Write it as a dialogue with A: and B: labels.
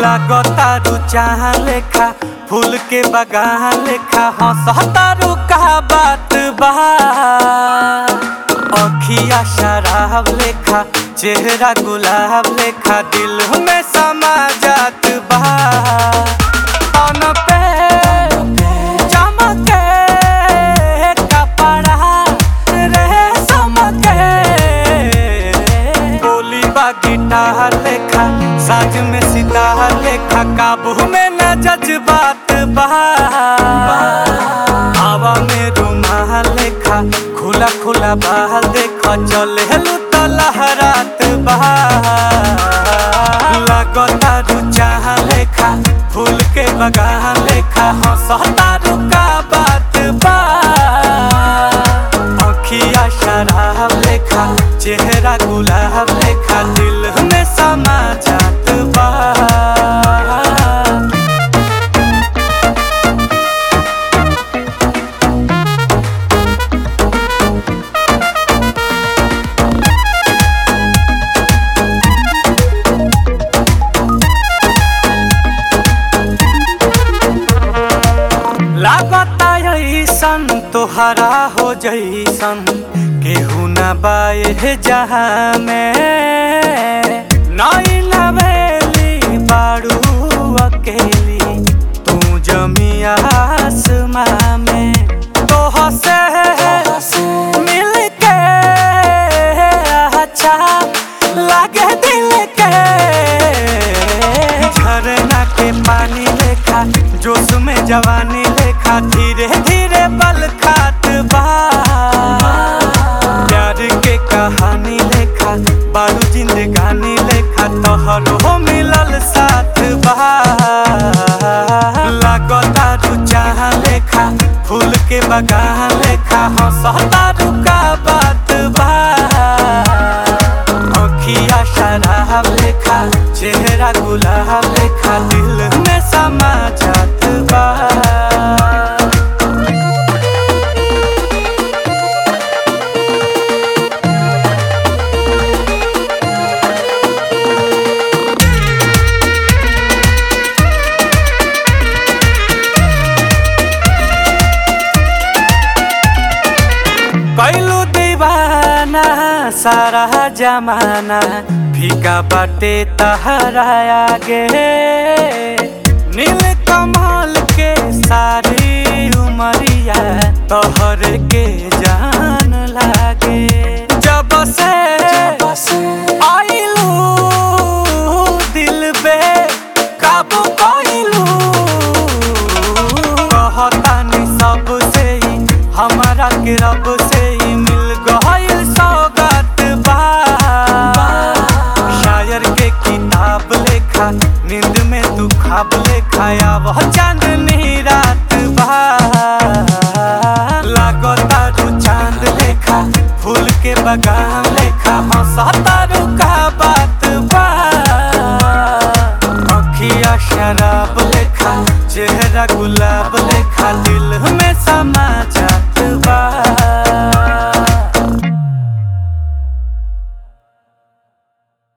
A: लागतारू चाह लेखा फूल के बगान लेखा हंसतारू का बात बा। अखिया शराब लेखा चेहरा गुलाब लेखा दिल में समा जात बा। तन पे चमके कपड़ा रेशम के बोली बा गिटार लेखा साज में सितार लेखा काबू में न जज्बात बा। हवा में रुमाल लेखा खुला खुला बाल देखा चले तो लहरात बा। लागतारू चाह लेखा फूल के बगान लेखा हंसतारू का बात बा। अखिया शराब लेखा चेहरा गुलाब लेखा दिल में समा जात बा। लागता ऐसन तोहरा हो जैसन केहू न बाए जहाँ में नई लवेली बारू अकेली तू जमी आसमां में। तोह से मिल के अच्छा लागे दिल के झरना के पानी लेखा जोश में जवानी लेखा धीरे धीरे बल खात बा। प्यार के कहानी लेखा बारू जिंदगानी लेखा तोहरो मिलल साथ बा। लागतारू चाह लेखा फूल के बगान लेखा हंसतारू का बात बा। अखिया शराब लेखा चेहरा गुलाब लेखा दिल में समा जात बा। कैलू दीवाना सारा जमाना फीका बाटे तहरा आगे। नील कमल के सारी उमरिया तोहर के जान लागे। जब से